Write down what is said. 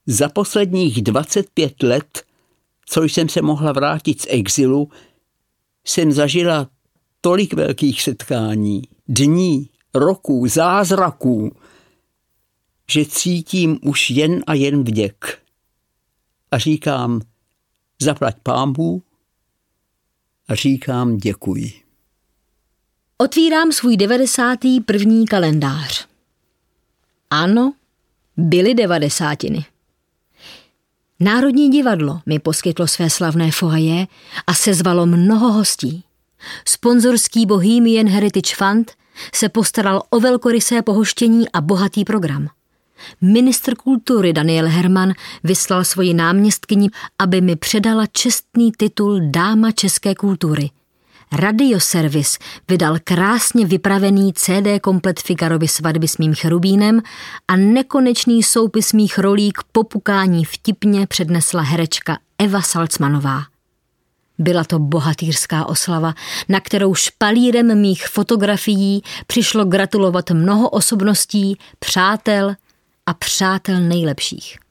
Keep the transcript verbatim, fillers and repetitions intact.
Za posledních dvacet pět let, co jsem se mohla vrátit z exilu, jsem zažila tolik velkých setkání, dní, roků, zázraků, že cítím už jen a jen vděk. A říkám, zaplať pánbůh, a říkám děkuji. Otvírám svůj devadesátý první kalendář. Ano, byly devadesátiny. Národní divadlo mi poskytlo své slavné foyer a sezvalo mnoho hostí. Sponzorský Bohemian Heritage Fund se postaral o velkorysé pohoštění a bohatý program. Ministr kultury Daniel Herman vyslal svoji náměstkyni, aby mi předala čestný titul Dáma české kultury. Radioservis vydal krásně vypravený C D komplet Figarovy svatby s mým cherubínem a nekonečný soupis mých rolí k popukání vtipně přednesla herečka Eva Salcmanová. Byla to bohatýrská oslava, na kterou špalírem mých fotografií přišlo gratulovat mnoho osobností, přátel a přátel nejlepších.